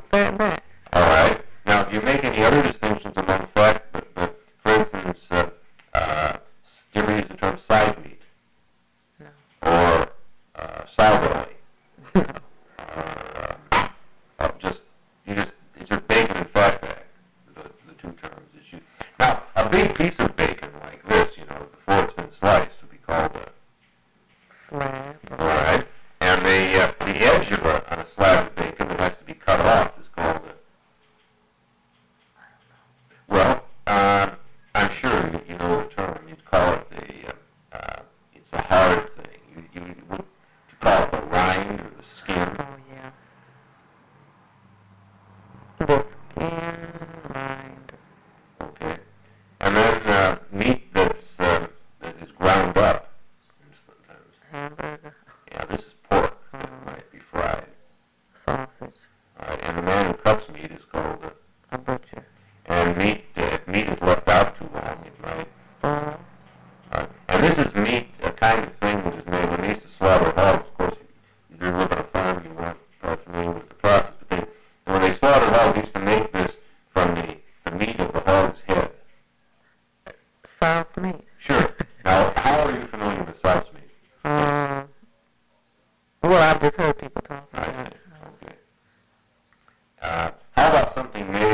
fat back. All right. Now, do you make any other distinctions among fat? But for instance, do you ever use the term side meat? No. Or sow belly? No. It's just bacon and fat back, the two terms that you. Now, a big piece of bacon like this, before it's been sliced, would be called a slab. all right. And the edge of on a slab of bacon that has to be cut off is called a. Well, I'm sure you know the term. You'd call it it's a hard thing. Would you call it the rind or the skin? Oh, yeah. The skin rind. Okay. And then meat that is ground up. Sometimes. Hamburger. Yeah, this is pork. It might be fried. Sausage. All right. And the man who cuts meat is called a butcher. And if meat is left out too long, it might spoil. And this is meat, a kind of thing that is made when they used to slaughter hogs. Of course, if you live on a farm, you weren't familiar with the process. But when they slaughtered hogs, they used to make this from the meat of the hog's head. Souse meat. Sure. Now, how are you familiar with souse meat? Well, I've just heard people talk about I it. see. Okay. How about something made